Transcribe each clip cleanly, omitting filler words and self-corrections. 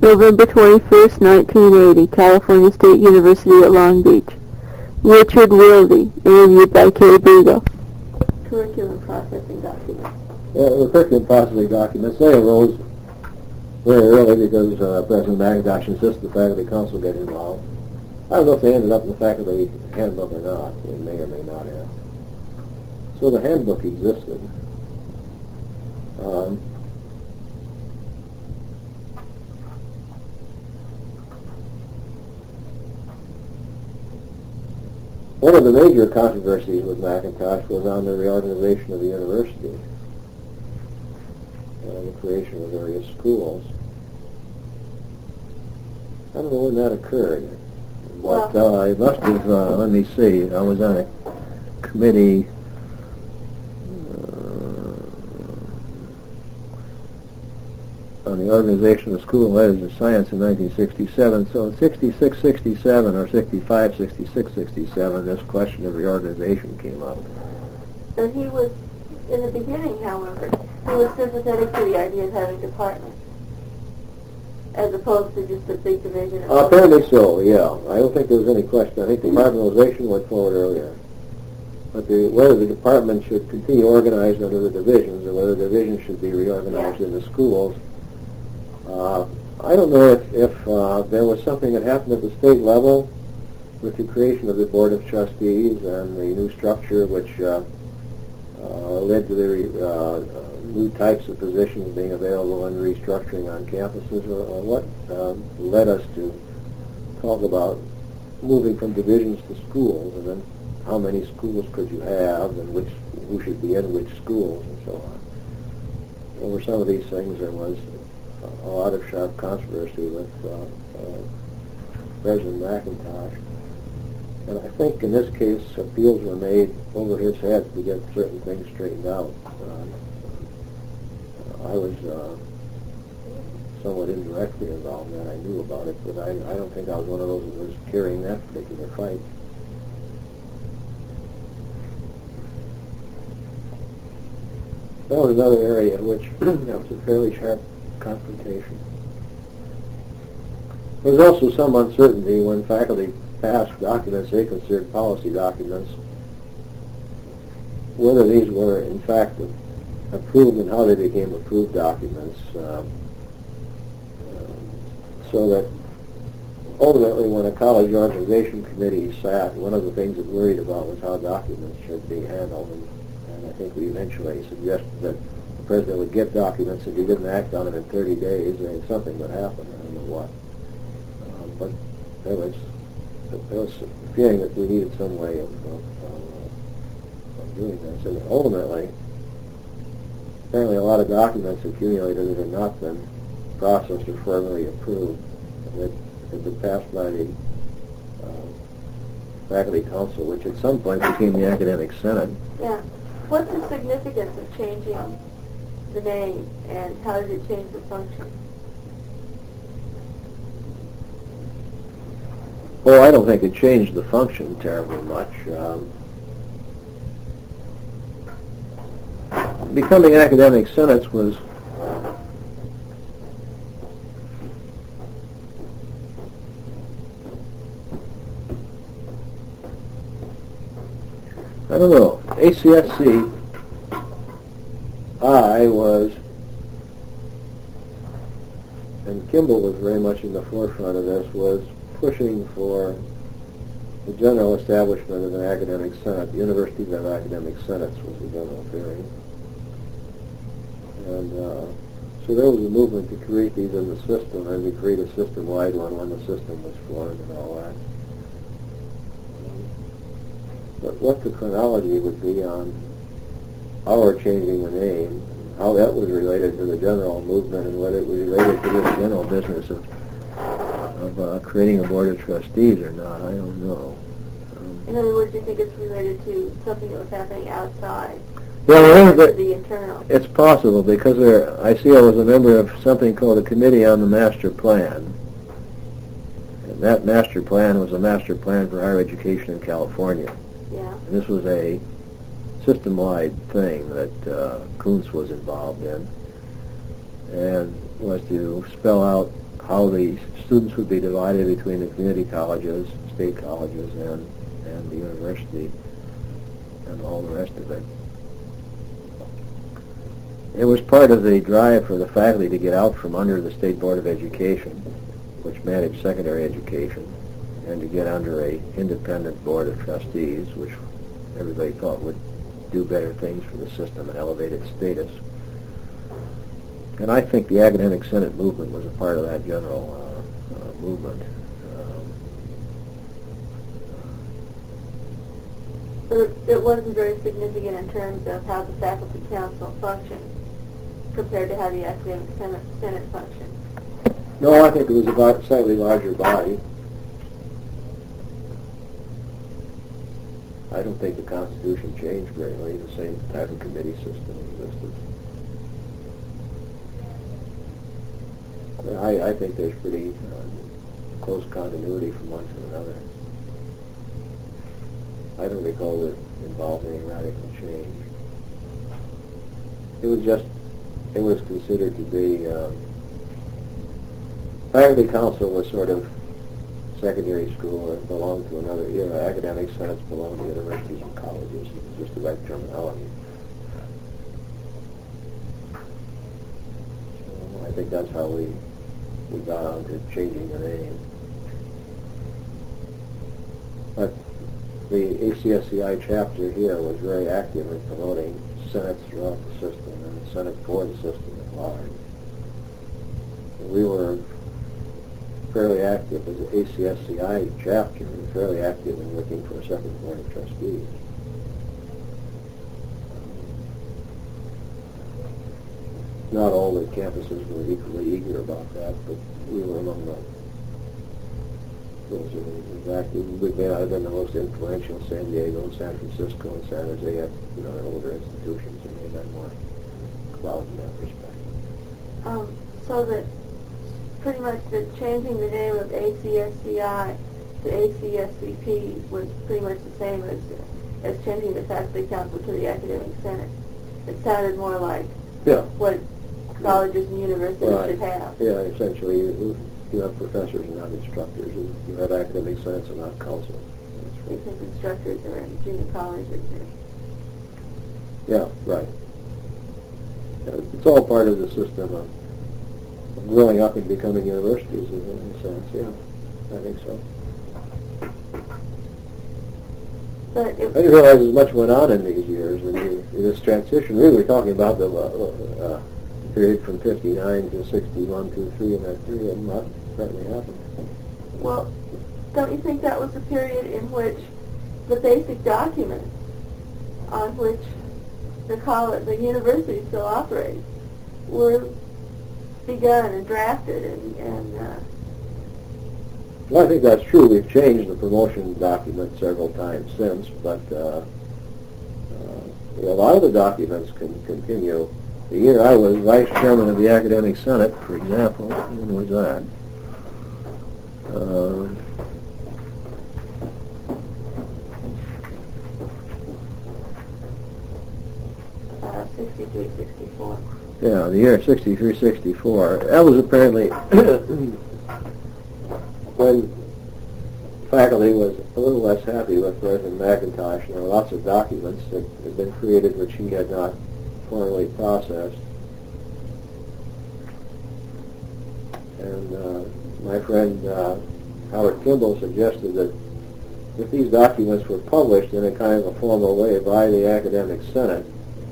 November 21st, 1980, California State University at Long Beach. Richard Wilde, interviewed by Kay Beagle. Curriculum processing documents. The curriculum processing documents, they arose very early because President McIntosh insisted the faculty council get involved. I don't know if they ended up in the faculty handbook or not. They may or may not have. So the handbook existed. One of the major controversies with McIntosh was on the reorganization of the university and the creation of various schools. I don't know when that occurred, but it must have, let me see, I was on a committee on the organization of school letters and science in 1967, so in 66, 67, or 65, 66, 67, this question of reorganization came up. And he was, in the beginning, however, he was sympathetic to the idea of having departments, as opposed to just a big division. Apparently so, yeah. I don't think there was any question. I think departmentalization went forward earlier. But whether the department should continue organized under the divisions or whether the divisions should be reorganized into schools, I don't know if there was something that happened at the state level with the creation of the Board of Trustees and the new structure which led to the new types of positions being available and restructuring on campuses, or what led us to talk about moving from divisions to schools, and then how many schools could you have and who should be in which schools and so on. Over some of these things there was a lot of sharp controversy with President McIntosh. And I think in this case appeals were made over his head to get certain things straightened out. I was somewhat indirectly involved in that. I knew about it, but I don't think I was one of those that was carrying that particular fight. That was another area in which there was a fairly sharp confrontation. There was also some uncertainty when faculty passed documents they considered policy documents, whether these were in fact approved and how they became approved documents, so that ultimately when a college organization committee sat, one of the things it worried about was how documents should be handled, and I think we eventually suggested that the president would get documents if he didn't act on it in 30 days, and something would happen. I don't know what. But there was a feeling that we needed some way of doing this. And ultimately, apparently a lot of documents accumulated that had not been processed or formally approved, that had been passed by the faculty council, which at some point became the academic senate. Yeah. What's the significance of changing the name, and how did it change the function? Well, I don't think it changed the function terribly much. Becoming academic senates was I don't know. ACSC, I was, and Kimball was very much in the forefront of this, was pushing for the general establishment of an academic senate. The Universities have academic senates was the general theory. And so there was a movement to create these in the system, and to create a system-wide one when the system was formed and all that. But what the chronology would be on our changing the name, how that was related to the general movement, and whether it was related to this general business of creating a board of trustees or not, I don't know. In other words, you think it's related to something that was happening outside? Well, the internal. It's possible, because I see I was a member of something called the Committee on the Master Plan. And that master plan was a master plan for higher education in California. Yeah. And this was a system-wide thing that Kuntz was involved in, and was to spell out how the students would be divided between the community colleges, state colleges, and the university, and all the rest of it. It was part of the drive for the faculty to get out from under the State Board of Education, which managed secondary education, and to get under a independent board of trustees, which everybody thought would do better things for the system and elevate its status. And I think the Academic Senate movement was a part of that general movement. But it wasn't very significant in terms of how the faculty council functioned compared to how the academic senate functioned. No, I think it was a slightly larger body. I don't think the Constitution changed greatly. The same type of committee system existed. I think there's pretty close continuity from one to another. I don't recall it involved any radical change. It was considered to be, faculty council was sort of secondary school and belonged to another era. Academic senates belonged to universities and colleges. It was just the right terminology. So I think that's how we got on to changing the name. But the ACSCI chapter here was very active in promoting senates throughout the system and the Senate for the system at large. And we were fairly active as an ACSCI chapter, and fairly active in looking for a second board of trustees. Not all the campuses were equally eager about that, but we were among those. In fact, we may have been the most influential. San Diego, San Francisco, and San Jose had, their older institutions, and they had more clout in that respect. So that pretty much the changing the name of ACSCI to ACSCP was pretty much the same as changing the faculty council to the academic senate. It sounded more like what colleges and universities should have. Yeah, essentially, you have professors and not instructors. You have academic senates and not council. Because instructors are in junior colleges. Yeah, right. It's all part of the system of growing up and becoming universities in a sense. Yeah, I think so. But I didn't realize as much went on in these years, in this transition. Really, we're talking about the period from 59 to 61 to 3 in that period, and that certainly happened. Well, don't you think that was the period in which the basic documents on which the university still operates were begun and drafted and Well, I think that's true. We've changed the promotion document several times since, but a lot of the documents can continue. The year I was vice chairman of the Academic Senate, for example, when was that? 63, 64. Yeah, the year 63, 64. That was apparently when faculty was a little less happy with President McIntosh. There were lots of documents that had been created which he had not formally processed. And my friend Howard Kimball suggested that if these documents were published in a kind of a formal way by the Academic Senate,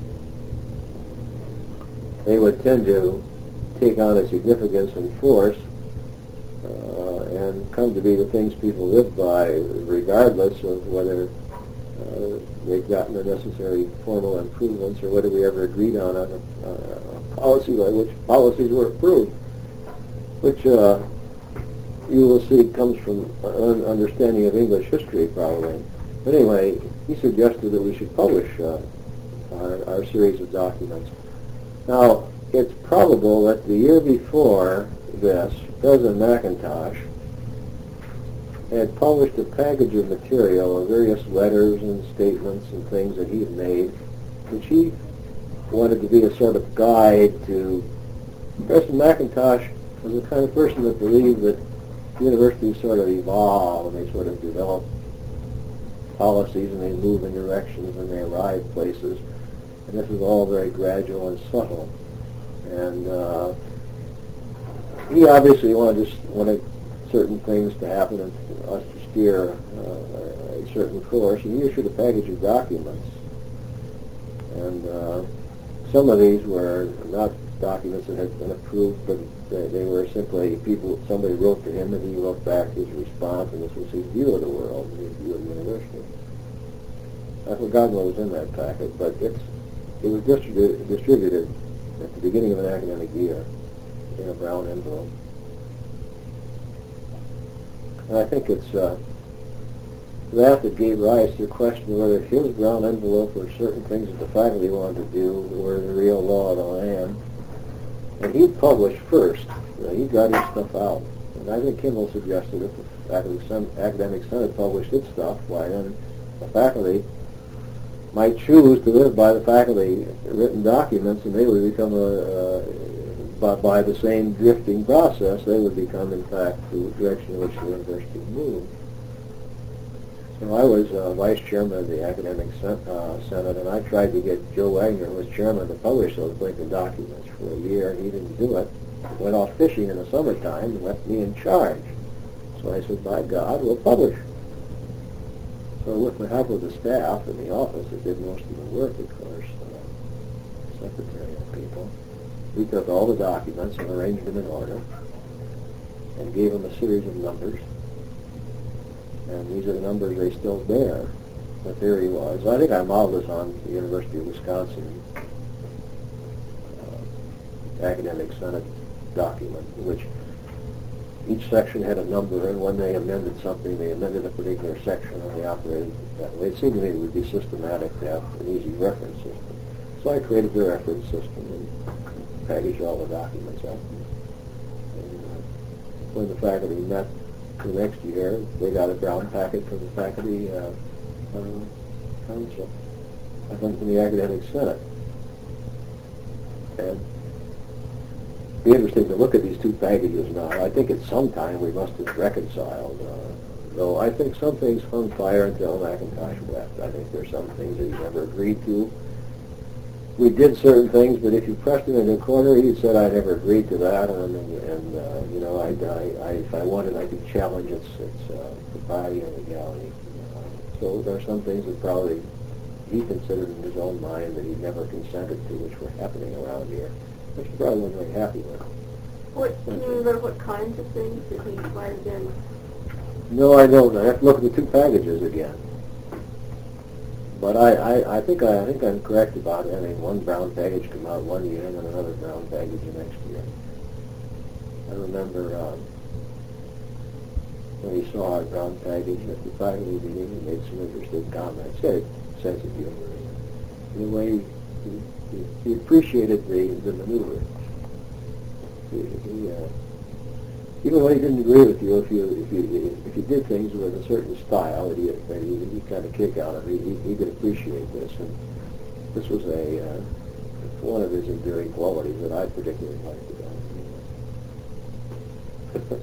they would tend to take on a significance and force and come to be the things people live by, regardless of whether they've gotten the necessary formal improvements or whether we ever agreed on a policy by which policies were approved, which you will see comes from an understanding of English history, probably. But anyway, he suggested that we should publish our series of documents. Now, it's probable that the year before this, President McIntosh had published a package of material of various letters and statements and things that he had made, which he wanted to be a sort of guide to. President McIntosh was the kind of person that believed that universities sort of evolve and they sort of develop policies and they move in directions and they arrive places. And this is all very gradual and subtle. And he obviously wanted certain things to happen and us to steer a certain course. And he issued a package of documents. And some of these were not documents that had been approved, but they were simply somebody wrote to him and he wrote back his response, and this was his view of the world, his view of the university. I forgot what was in that packet, but it was distributed at the beginning of an academic year in a brown envelope. And I think it's that gave rise to the question whether his brown envelope or certain things that the faculty wanted to do were the real law of the land. And he published first. He got his stuff out. And I think Kimball suggested if the Academic Senate published its stuff, why then the faculty might choose to live by the faculty written documents, and they would become by the same drifting process, they would become, in fact, the direction in which the university moved. So I was vice chairman of the Academic Senate, and I tried to get Joe Wagner, who was chairman, to publish those Lincoln documents for a year, and he didn't do it. He went off fishing in the summertime and left me in charge. So I said, by God, we'll publish. So with the help of the staff in the office that did most of the work, of course, secretarial people, we took all the documents and arranged them in order and gave them a series of numbers. And these are the numbers they still bear. The theory was, I think I modeled this on the University of Wisconsin Academic Senate document, in which each section had a number, and when they amended something, they amended a particular section, and they operated that way. It seemed to me it would be systematic to have an easy reference system. So I created the reference system and packaged all the documents up. And when the faculty met the next year, they got a brown packet from the faculty council, from the Academic Senate. And it'd be interesting to look at these two packages now. I think at some time we must have reconciled, though I think some things hung fire until McIntosh left. I think there's some things that he never agreed to. We did certain things, but if you pressed him into a corner, he said, I never agreed to that, and you know, if I wanted, I could challenge its propriety and legality. So there are some things that probably he considered in his own mind that he never consented to, which were happening around here, which he probably wasn't very happy with. Can you remember what kinds of things that he might have been? No, I don't. I have to look at the two packages again. But I think I'm correct about having one brown package come out one year and then another brown package the next year. I remember when he saw our brown package at the faculty meeting, he made some interesting comments. He had a sense of humor in the way he appreciated the maneuver. Even when he didn't agree with you, if you did things with a certain style that he kind of kick out of, he could appreciate this, and this was one of his enduring qualities that I particularly liked about him.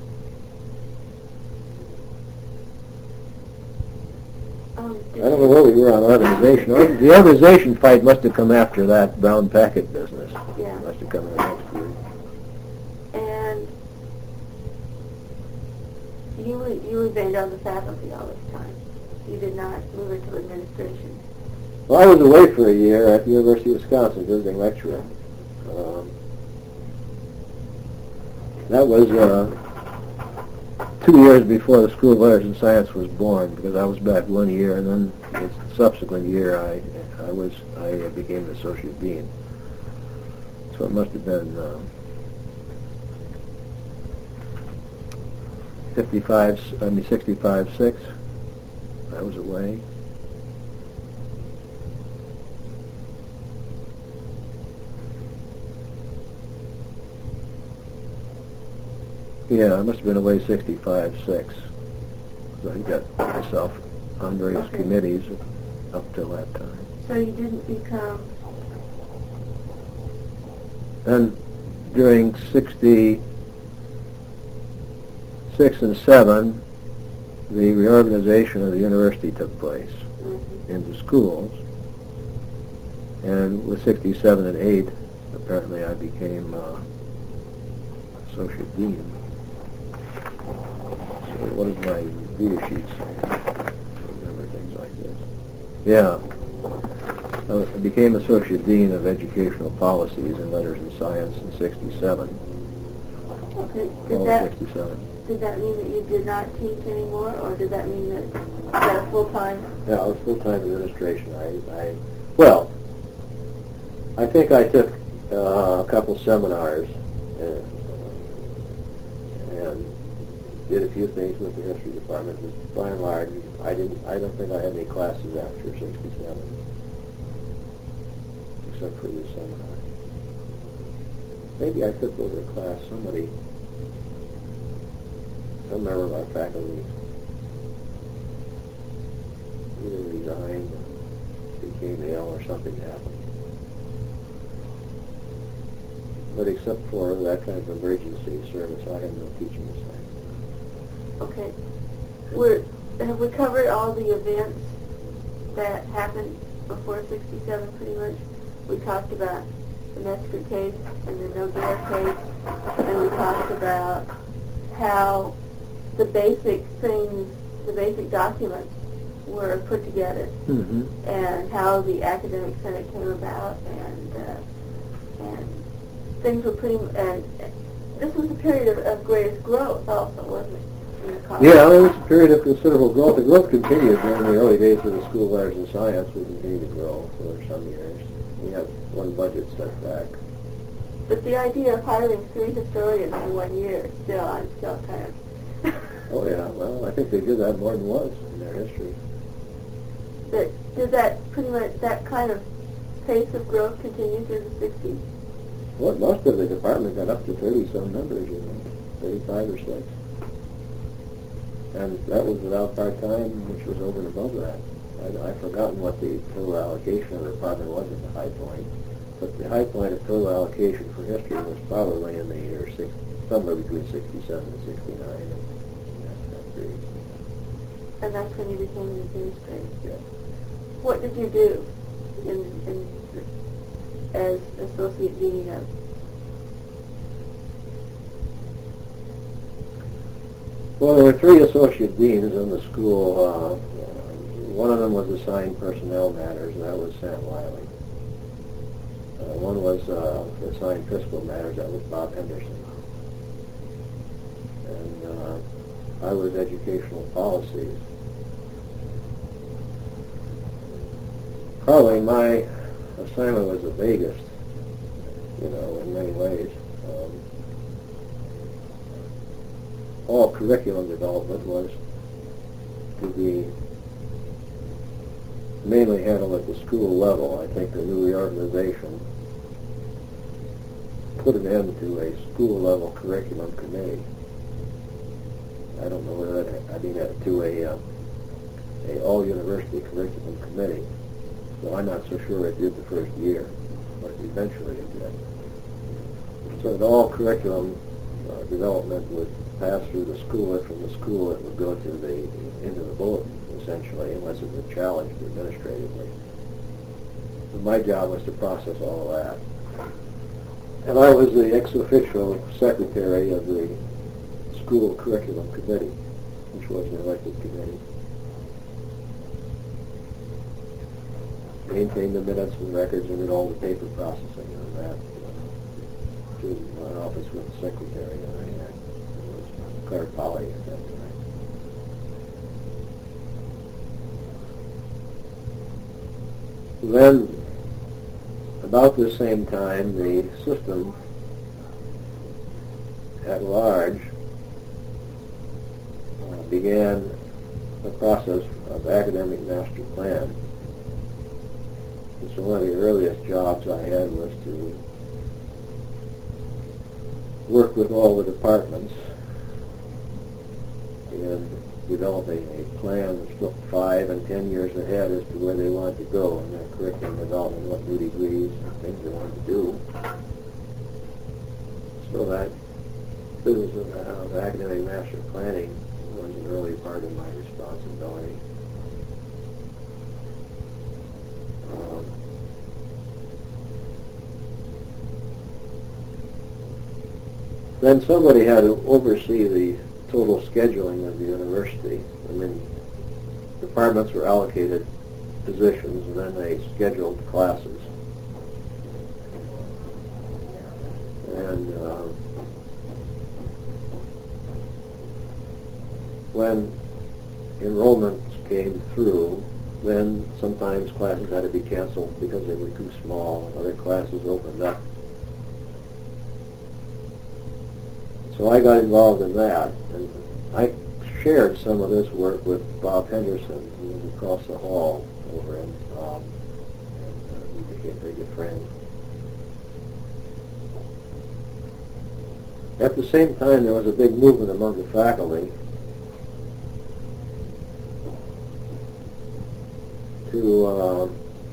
I don't know where we were on organization. The organization fight must have come after that brown packet business. Yeah. It must have come in the next year. And you remained on the faculty all this time. You did not move into administration. Well, I was away for a year at the University of Wisconsin visiting lecturer. That was 2 years before the School of Arts and Science was born, because I was back 1 year, and then the subsequent year I became the associate dean. So it must have been 65, 6. I was away. Yeah, I must have been away 65, 6. So I got myself on various committees up till that time. So you didn't become... And during 66, 6 and 7, the reorganization of the university took place into schools. And with 67 and 8, apparently I became associate dean. So what does my data sheet say? I remember things like this. Yeah. I became associate dean of educational policies and letters and science in 67. Okay. All 67. Did that mean that you did not teach anymore, or did that mean that you got a full-time? Yeah, I was full-time administration. I think I took a couple seminars and did a few things with the history department. But by and large, I don't think I had any classes after 67, except for this seminar. Maybe I took over a class. Some member of our faculty either resigned or became ill or something happened. But except for that kind of emergency service, I had no teaching assignment. Okay. Have we covered all the events that happened before 67 pretty much? We talked about the Metzger case and the Noguera case, and we talked about how the basic documents were put together, and how the academic senate came about, and things were and this was a period of greatest growth also, wasn't it? Yeah, it was a period of considerable growth. The growth continued during the early days of the School of Letters and Science. We continued to grow for some years. We had one budget setback. But the idea of hiring 3 historians in 1 year, I'm still kind of... Oh, yeah. Well, I think they did that more than once in their history. But did that pretty much, that kind of pace of growth continue through the 60s? Well, most of the department got up to 30-some members, 35 or 6. And that was without part-time, which was over and above that. I've forgotten what the total allocation of the department was at the high point. But the high point of total allocation for history was probably in the year somewhere between 67 and 69. And that's when you became an administrator? Yeah. What did you do as associate dean of? Well, there were 3 associate deans in the school. One of them was assigned personnel matters, and that was Sam Wiley. One was assigned fiscal matters, that was Bob Henderson. And I was educational policies. Probably my assignment was the vaguest, in many ways. All curriculum development was to be mainly handled at the school level. I think the new reorganization put an end to a school-level curriculum committee. I don't know whether to a all-university curriculum committee. So I'm not so sure it did the first year, but eventually it did. So that all curriculum development would pass through the school, and from the school it would go into the bulletin, essentially, unless it was challenged administratively. So my job was to process all of that. And I was the ex-officio secretary of the school curriculum committee, which was an elected committee. Maintained the minutes and records and did all the paper processing on that. To my office with the secretary, and it was Claire Polly at that time. Then, about the same time, the system at large began the process of academic master plan. And so one of the earliest jobs I had was to work with all the departments in developing a plan that's looked 5 and 10 years ahead as to where they wanted to go in their curriculum development, what new degrees and things they wanted to do. So that business of academic master planning was an early part of my responsibility. Then somebody had to oversee the total scheduling of the university. I mean, departments were allocated positions, and then they scheduled classes. And when enrollments came through, then sometimes classes had to be canceled because they were too small. Other classes opened up. So I got involved in that, and I shared some of this work with Bob Henderson, who was across the hall over in and we became very good friends. At the same time, there was a big movement among the faculty to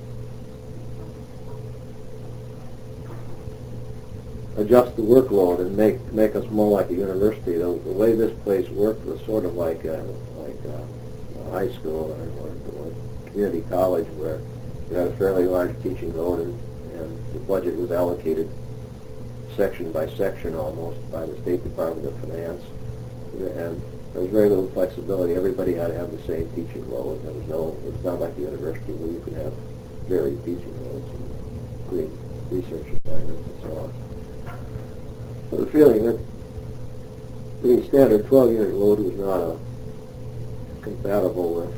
adjust the workload and make us more like a university. The way this place worked was sort of like a high school or community college, where you had a fairly large teaching load, and the budget was allocated section by section almost by the State Department of Finance, and there was very little flexibility. Everybody had to have the same teaching load. It's not like the university where you can have varied teaching loads and great research assignments and so on. So the feeling that the standard 12-unit load was not compatible with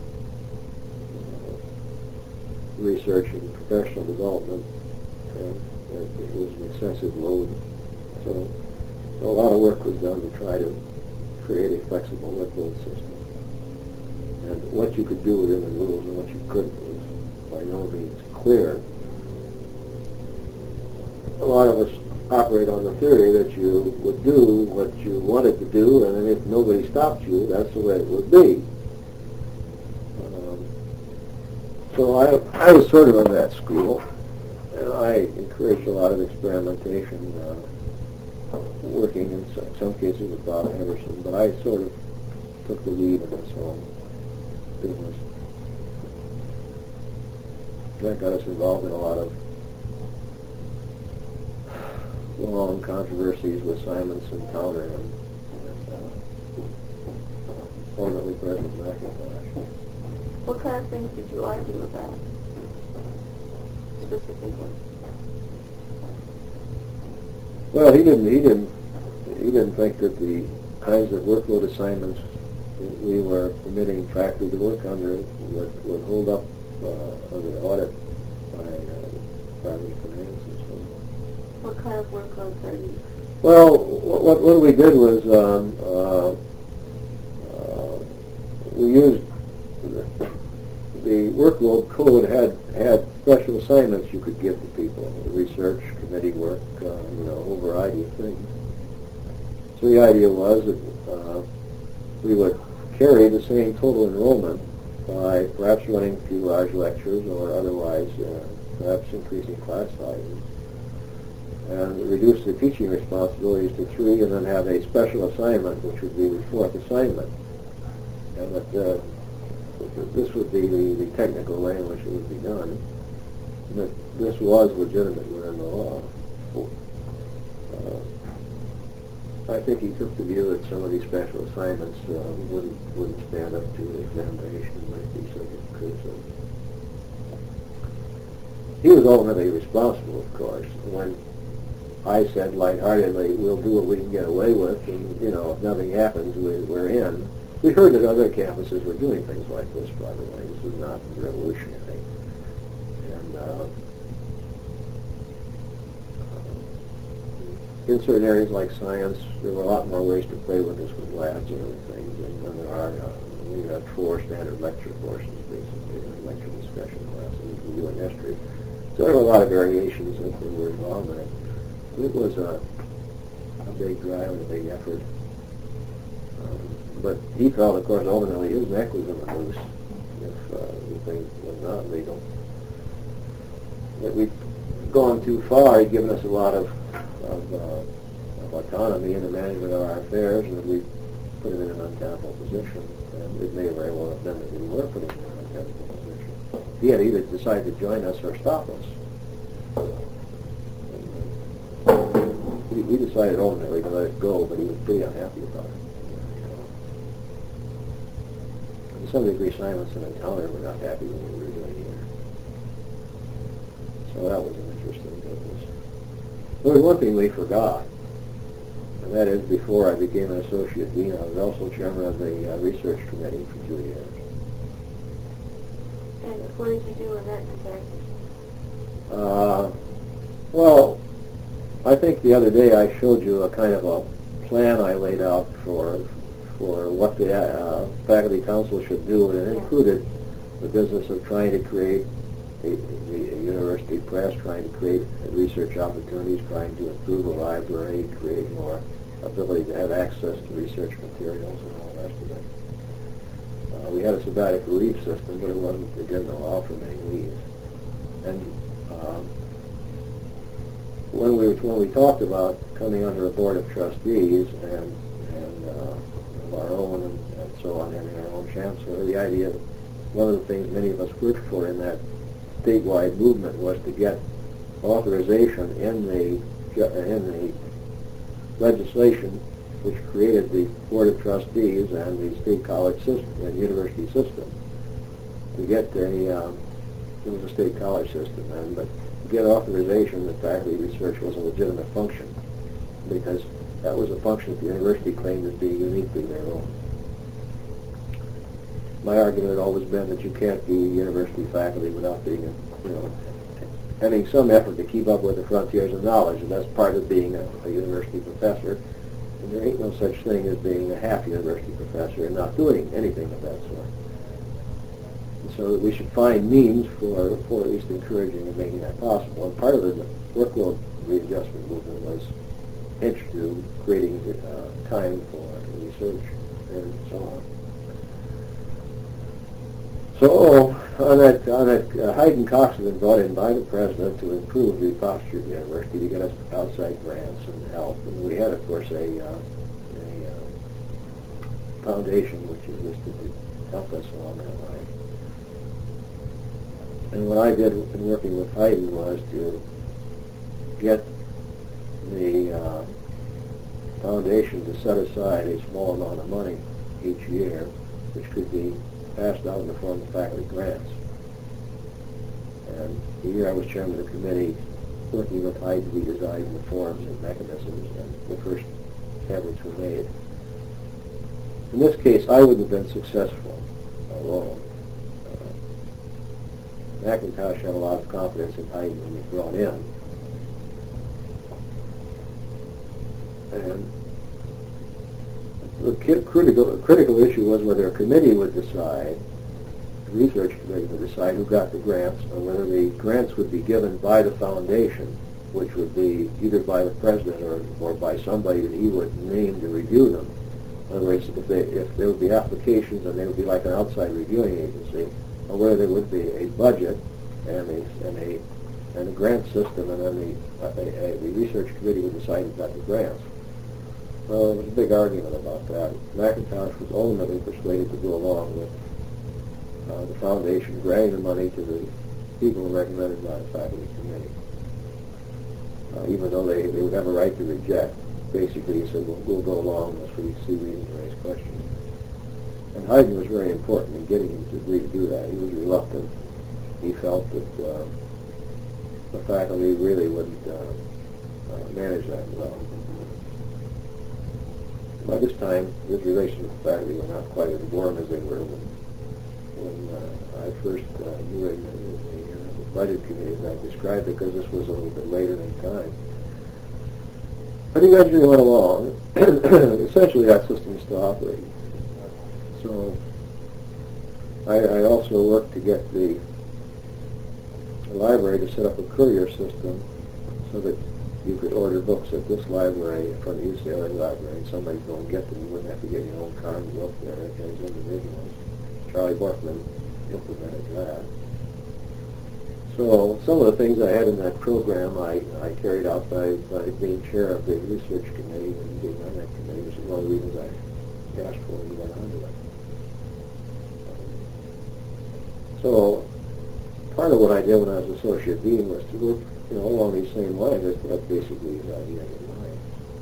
research and professional development, and it was an excessive load. So a lot of work was done to try to create a flexible workload system. And what you could do within the rules and what you couldn't was by no means clear. A lot of us operate on the theory that you would do what you wanted to do, and then if nobody stopped you, that's the way it would be. So I was sort of in that school, and I encouraged a lot of experimentation, working in some cases with Bob Henderson, but I sort of took the lead in this whole business. That got us involved in a lot of long controversies with Simonson, Towner, and ultimately President McIntosh. What kind of things did you argue about, specifically? Well, he didn't think that the kinds of workload assignments that we were permitting faculty to work under would hold up under audit by Department of Finance and so on. What kind of workloads are you? Well, what we did was we used the workload code had special assignments you could give to people, research, committee work, a whole variety of things. So the idea was that we would carry the same total enrollment by perhaps running a few large lectures or otherwise perhaps increasing class sizes, and reduce the teaching responsibilities to 3, and then have a special assignment, which would be the 4th assignment. And that this would be the technical way in which it would be done. And that this was legitimate within the law. I think he took the view that some of these special assignments wouldn't stand up to the examination and might be subject to criticism. He was ultimately responsible, of course. When I said lightheartedly, we'll do what we can get away with, and, if nothing happens, we're in. We heard that other campuses were doing things like this, by the way. This was not revolutionary. And in certain areas like science, there were a lot more ways to play with this with labs and other things than there are. We had 4 standard lecture courses, basically, lecture discussion classes, we do in history. So there were a lot of variations that were involved in it. It was a big drive and a big effort. But he felt, of course, ultimately his neck was in the noose if the thing was not legal. That we'd gone too far. He'd given us a lot of autonomy in the management of our affairs, and that we put him in an untenable position. And it may very well have been that we were putting him in an untenable position. He had either decided to join us or stop us. He decided ultimately to let it go, but he was pretty unhappy about it. To some degree, Simonson and Towner were not happy with what we were doing either. So that was an interesting business. There was one thing we forgot, and that is before I became an associate dean, I was also chairman of the research committee for 2 years. And what did you do in that capacity? Well, I think the other day I showed you a kind of a plan I laid out for what the faculty council should do, and it included the business of trying to create the university press, trying to create research opportunities, trying to improve the library, create more ability to have access to research materials and all the rest of it. We had a sabbatical leave system, but it didn't allow for many leaves. And when we talked about coming under a board of trustees and of our own and so on, having our own chancellor, the idea, one of the things many of us worked for in that statewide movement was to get authorization in the legislation which created the board of trustees and the state college system and university system to get it was a state college system, but to get authorization that faculty research was a legitimate function, because that was a function that the university claimed as being uniquely their own. My argument had always been that you can't be university faculty without being, having some effort to keep up with the frontiers of knowledge, and that's part of being a university professor. And there ain't no such thing as being a half university professor and not doing anything of that sort. And so we should find means for at least encouraging and making that possible. And part of the workload readjustment movement was interested in creating time for research and so on. So on that, Hayden Cox had been brought in by the president to improve the posture of the university, to get us outside grants and help. And we had, of course, a foundation which existed to help us along that line. And what I did in working with Hayden was to get the foundation to set aside a small amount of money each year, which could be passed out in the form of faculty grants. And the year I was chairman of the committee, working with Hayden, we designed the forms and mechanisms, and the first efforts were made. In this case, I wouldn't have been successful alone. McIntosh had a lot of confidence in Hayden when he was brought in. And the critical issue was whether a committee would decide, the research committee would decide who got the grants, or whether the grants would be given by the foundation, which would be either by the president or by somebody that he would name to review them. In other words, if there would be applications and they would be like an outside reviewing agency, or whether there would be a budget and a grant system, and then the research committee would decide who got the grants. Well, there was a big argument about that. McIntosh was ultimately persuaded to go along with the foundation granting the money to the people recommended by the faculty committee. Even though they would have a right to reject, basically he said, well, we'll go along unless we see reason to raise questions. And Hayden was very important in getting him to agree to do that. He was reluctant. He felt that the faculty really wouldn't manage that well. By this time, his relations with the faculty were not quite as warm as they were when I first knew him in the budget committee, as I described it, because this was a little bit later in time. But he gradually went along. Essentially, that system is still operating. So I also worked to get the library to set up a courier system so that you could order books at this library from the UCLA library, and somebody'd go and get them. You wouldn't have to get your own car and go up there as individuals. Charlie Borkman implemented that. So So some of the things I had in that program I carried out by being chair of the research committee and being on that committee, which is one of the reasons I asked for and got onto it. So part of what I did when I was associate dean was to work, along these same lines as to have basically these ideas in mind.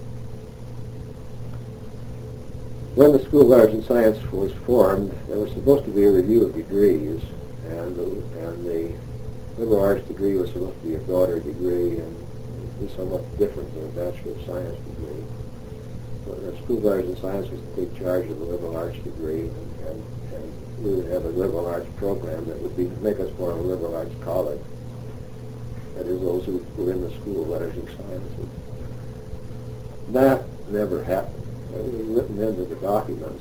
When the School of Arts and Science was formed, there was supposed to be a review of degrees, and the liberal arts degree was supposed to be a broader degree and be somewhat different than a Bachelor of Science degree. So the School of Arts and Science was to take charge of the liberal arts degree, and we would have a liberal arts program that would make us more of a liberal arts college. That is, those who were in the School of Letters and Sciences. That never happened. It was written into the documents.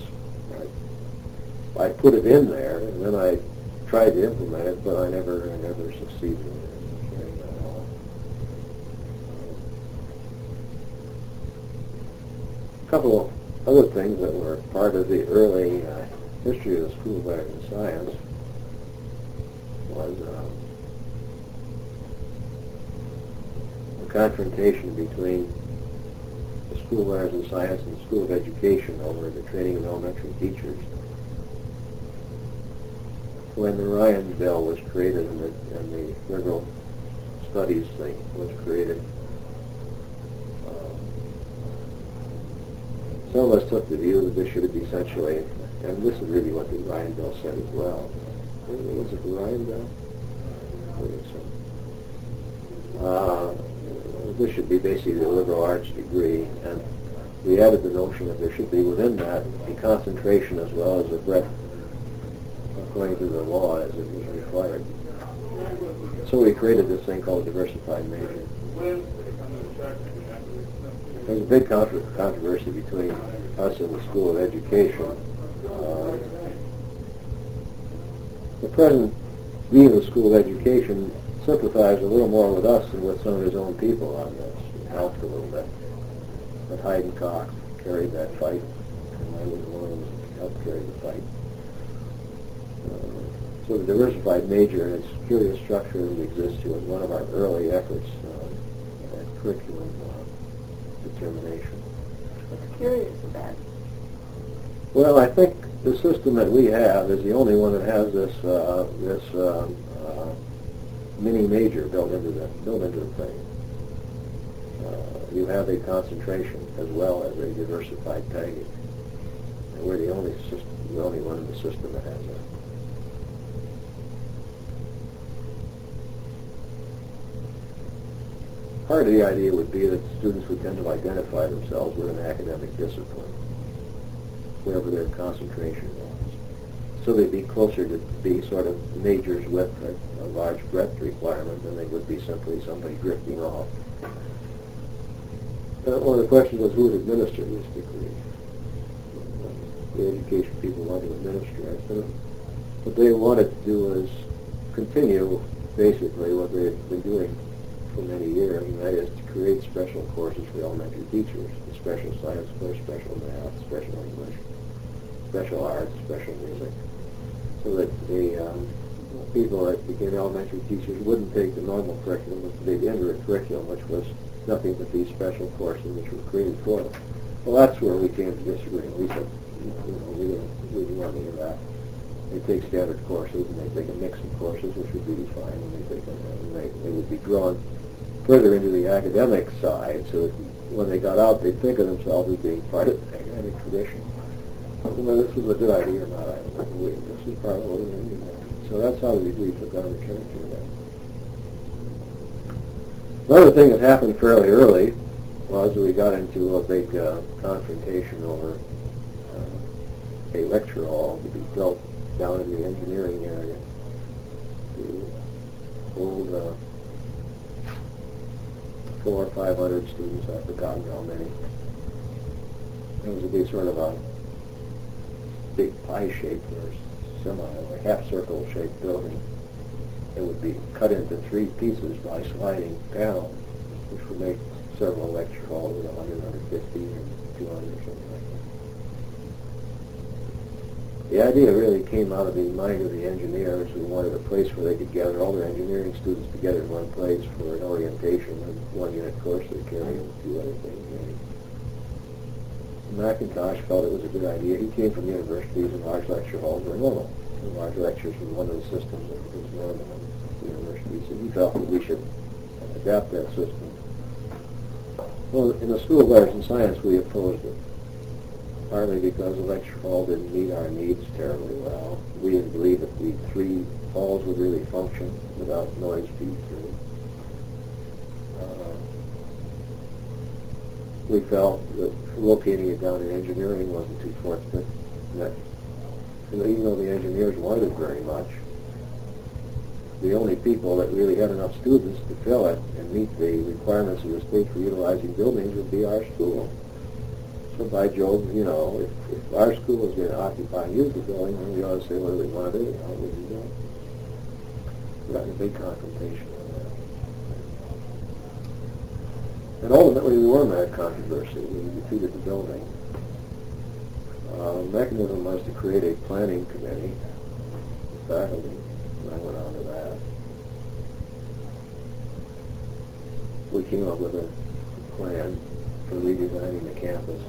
I put it in there, and then I tried to implement it, but I never succeeded in carrying that out. A couple of other things that were part of the early history of the School of Arts and Science was the confrontation between the School of Arts and Science and the School of Education over the training of elementary teachers. When the Ryan Bill was created and the liberal studies thing was created, some of us took the view that this should be essentially, and this is really what the Ryan Bill said as well. Was it the Ryan Bill? I think so. This should be basically a liberal arts degree, and we added the notion that there should be within that a concentration as well as a breadth according to the law as it was required. So we created this thing called diversified major. There's a big controversy between us and the School of Education. The present dean of the School of Education sympathized a little more with us than with some of his own people on this. It helped a little bit. But Hyde and Cox carried that fight, and I was one of them who helped carry the fight. So the diversified major and its curious structure that exists here was one of our early efforts at curriculum determination. What's curious about it? Well, I think the system that we have is the only one that has this mini major built into the thing. You have a concentration as well as a diversified tagging. And we're the only one in the system that has that. Part of the idea would be that students would tend to identify themselves with an academic discipline, wherever their concentration was. So they'd be closer to be sort of majors with a large breadth requirement than they would be simply somebody drifting off. One of the questions was who would administer this degree. The education people want to administer it. What they wanted to do is continue basically what they had been doing for many years, and that is to create special courses for elementary teachers, a special science course, special math, special English, special arts, special music, so that the people that became elementary teachers wouldn't take the normal curriculum, but they'd enter a curriculum which was nothing but these special courses which were created for them. Well, that's where we came to disagree. We said, we didn't want to hear that. They take standard courses and they take a mix of courses, which would be fine, and they would be drawn further into the academic side, so that when they got out, they'd think of themselves as being part of the academic tradition. Whether this was a good idea or not, I don't know. This is part of what we did. So that's how we took on the character of that. Another thing that happened fairly early was we got into a big confrontation over a lecture hall to be built down in the engineering area. The old 400 or 500 students, I've forgotten how many. It was a big sort of a big pie-shaped or a half-circle shaped building. It would be cut into 3 pieces by sliding down, which would make several lecture halls with 100, 150, or 200 or something like The idea really came out of the mind of the engineers who wanted a place where they could gather all their engineering students together in one place for an orientation and one-unit course they carry and a few other things. McIntosh felt it was a good idea. He came from universities and large lecture halls were normal. And large lectures was one of the systems that was normal in universities, and he felt that we should adapt that system. Well, in the School of Arts and Science, we opposed it, partly because the lecture hall didn't meet our needs terribly well. We didn't believe that the 3 halls would really function without noise feed through. We felt that locating it down in engineering wasn't too fortunate. That, even though the engineers wanted it very much, the only people that really had enough students to fill it and meet the requirements of the state for utilizing buildings would be our school. So by Jove, if our school is going to occupy and use the building, then we ought to say what do we want to do, how would we do it? We got in a big confrontation on that. And ultimately we won that controversy. We defeated the building. The mechanism was to create a planning committee with faculty, and I went on to that. We came up with a plan for redesigning the campus.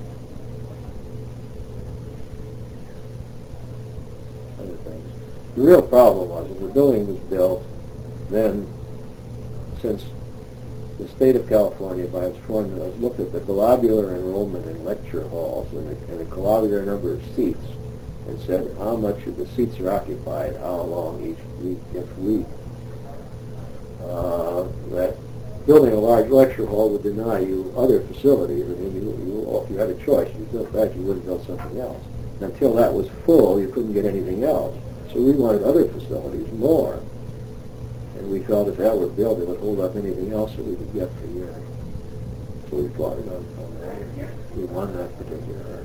Other things. The real problem was that the building was built then, since the state of California, by its formulas, looked at the globular enrollment in lecture halls and the globular number of seats and said how much of the seats are occupied, how long each week. That building a large lecture hall would deny you other facilities. I mean, if you had a choice, you built that, you would have built something else. And until that was full, you couldn't get anything else. So we wanted other facilities, more. And we felt if that were built, it would hold up anything else that we could get for years. So we fought it on that. We won that particular argument.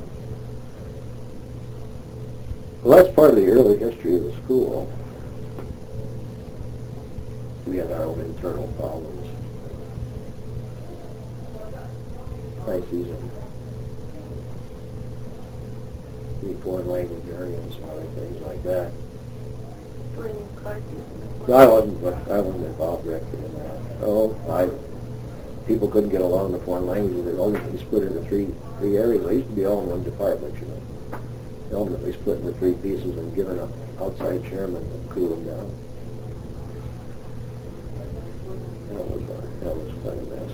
Well, that's part of the early history of the school. We had our own internal problems, crises, and the foreign language areas and other things like that. I wasn't involved directly in that. People couldn't get along in the foreign languages. They ultimately split into three areas. They used to be all in one department, They ultimately split into 3 pieces and given an outside chairman to cool them down. That was quite a mess.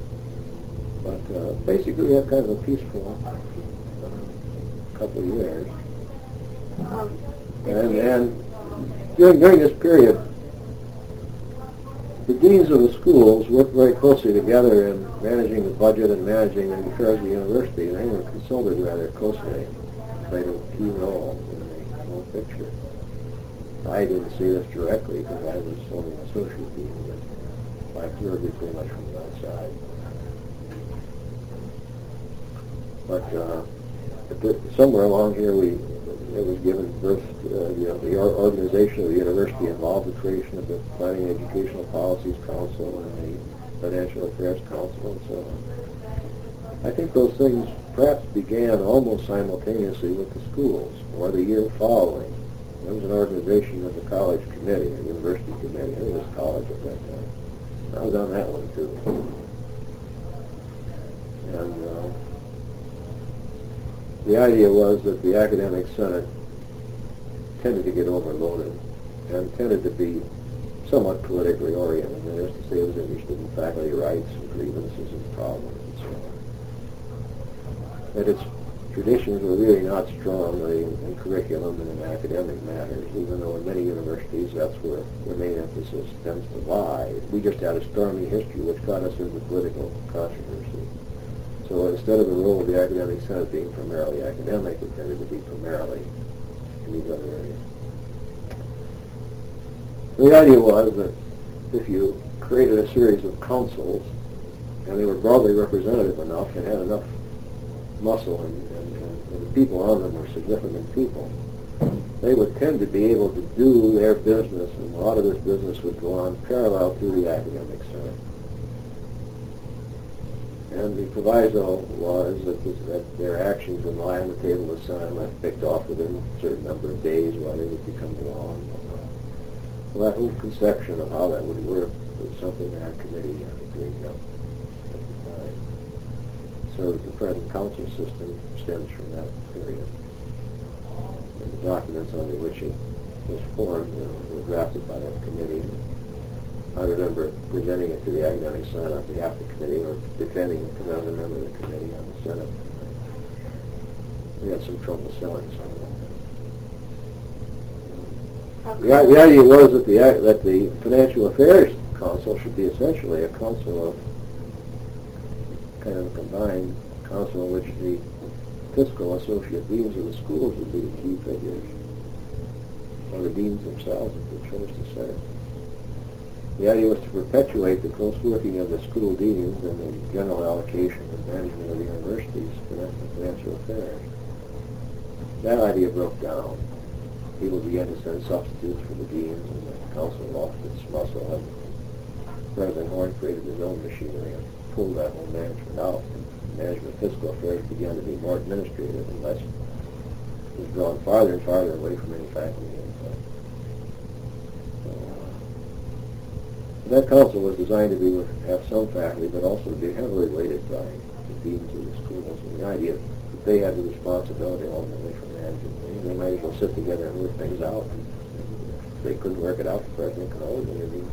But basically, we had kind of a peaceful couple of years. And during this period, the deans of the schools worked very closely together in managing the budget and managing the affairs of the university, and they were consulted rather closely, played a key role in the whole picture. I didn't see this directly because I was only an associate dean, but I observed it pretty much from the outside. But somewhere along here, it was given birth to, the organization of the university involved the creation of the Planning and Educational Policies Council and the Financial Affairs Council and so on. I think those things perhaps began almost simultaneously with the schools, or the year following. There was an organization of the college committee, a university committee. I think it was college at that time. I was on that one too. And the idea was that the academic senate tended to get overloaded and tended to be somewhat politically oriented. That is to say, it was interested in faculty rights and grievances and problems and so on. That its traditions were really not strong in curriculum and in academic matters, even though in many universities that's where the main emphasis tends to lie. We just had a stormy history which got us into political controversy. So instead of the role of the academic senate being primarily academic, it tended to be primarily in these other areas. The idea was that if you created a series of councils, and they were broadly representative enough and had enough muscle and the people on them were significant people, they would tend to be able to do their business, and a lot of this business would go on parallel to the academic senate. And the proviso was that their actions would lie on the table of the Senate unless picked off within a certain number of days while they would become law. Well, that whole conception of how that would work was something that our committee agreed on at the time. So the present council system stems from that period. And the documents under which it was formed were drafted by that committee. I remember presenting it to the Academic Senate on behalf of the committee, or defending it because I was a member of the committee on the Senate. We had some trouble selling some of that. The idea was that the Financial Affairs Council should be essentially a council of kind of a combined council in which the fiscal associate deans of the schools would be the key figures, or the deans themselves if they chose to say. The idea was to perpetuate the close working of the school deans and the general allocation and management of the universities for financial affairs. That idea broke down. People began to send substitutes for the deans, and the council lost its muscle, and President Horn created his own machinery and pulled that whole management out. And management of fiscal affairs began to be more administrative and less, was drawn farther and farther away from any faculty input. That council was designed to have some faculty, but also to be heavily weighted by the deans of the schools. And the idea that they had the responsibility ultimately for managing things, they might as well sit together and work things out. And if they couldn't work it out, the president could always intervene.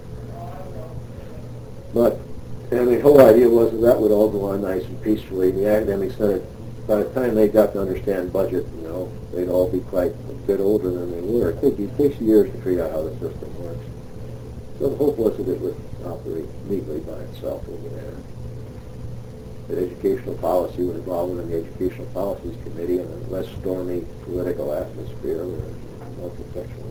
But and the whole idea was that would all go on nice and peacefully. The Academic Senate, by the time they got to understand budget, they'd all be quite a bit older than they were. It takes years to figure out how the system works. So the hope was that it would operate neatly by itself over there. That educational policy would evolve within the Educational Policies Committee in a less stormy political atmosphere or more professional.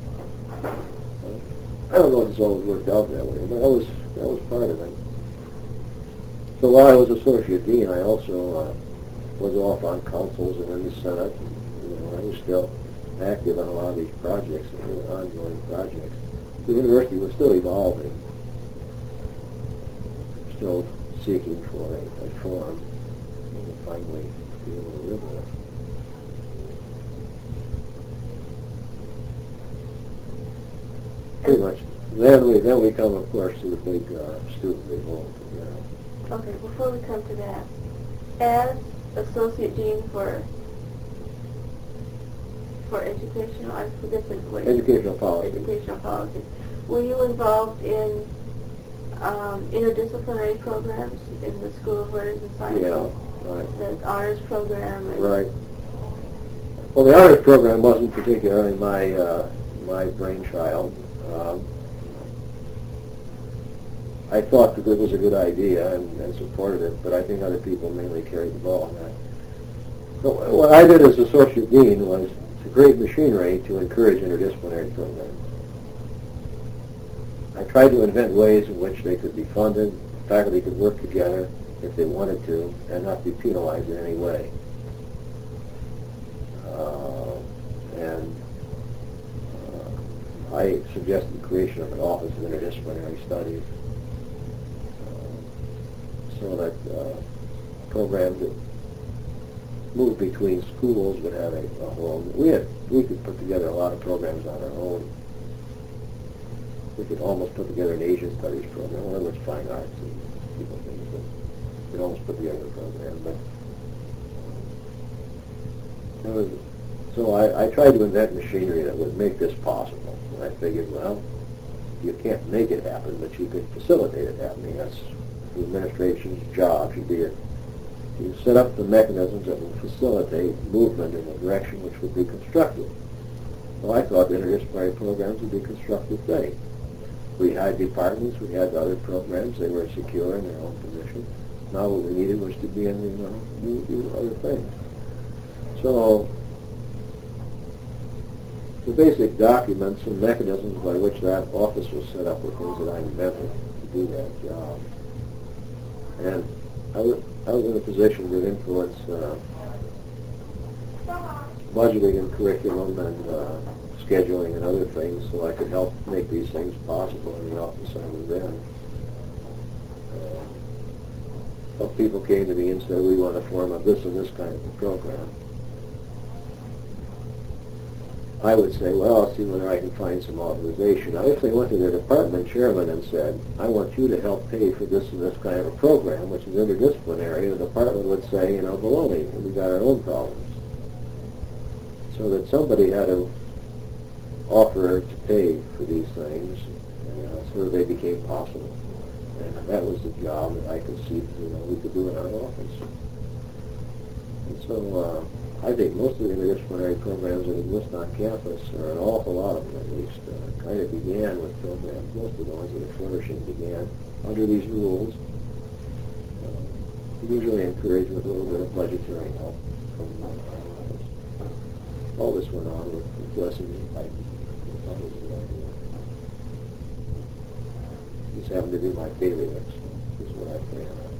I don't know if it's always worked out that way, but that was part of it. So while I was associate dean, I also was off on councils and in the Senate. And, I was still active on a lot of these projects, ongoing projects. The university was still evolving, still seeking for a form and finally be able to live with. Pretty much. Then we come, of course, to the big student revolt. Okay, before we come to that, as associate dean for educational, I forget the word. Educational policy. Educational policy. Were you involved in interdisciplinary programs in the School of Letters and Sciences? Yeah, right. The honors program. Right. Well, the honors program wasn't particularly my brainchild. I thought that it was a good idea and supported it, but I think other people mainly carried the ball on that. So what I did as associate dean was to create machinery to encourage interdisciplinary programs. I tried to invent ways in which they could be funded, faculty could work together if they wanted to, and not be penalized in any way. I suggested the creation of an Office of Interdisciplinary Studies so that programs that moved between schools would have a home. We could put together a lot of programs on our own. We could almost put together an Asian Studies program, whether it's fine arts and people things, but we could almost put together a program. But so I tried to invent machinery that would make this possible. And I figured, well, you can't make it happen, but you could facilitate it happening. That's the administration's job. You set up the mechanisms that will facilitate movement in a direction which would be constructive. Well, I thought interdisciplinary programs would be a constructive thing. We had departments, we had other programs, they were secure in their own position. Now what we needed was to be in the other things. So the basic documents and mechanisms by which that office was set up were things that I invented to do that job. And I was in a position to influence budgeting and curriculum and scheduling and other things, so I could help make these things possible in the office I was in. Well, people came to me and said, we want to form a this and this kind of a program. I would say, well, I'll see whether I can find some authorization. Now, if they went to their department chairman and said, I want you to help pay for this and this kind of a program, which is interdisciplinary, the department would say, baloney, we got our own problems. So that somebody had to offer to pay for these things, so that they became possible. And that was the job that I could see we could do in our office. And so I think most of the interdisciplinary programs that exist on campus, or an awful lot of them at least, kind of began with programs. Most of the ones that are flourishing began under these rules, usually encouraged with a little bit of budgetary help from our office. All this went on with blessing and life. Just happened to be my bailiwicks, is what I planned on.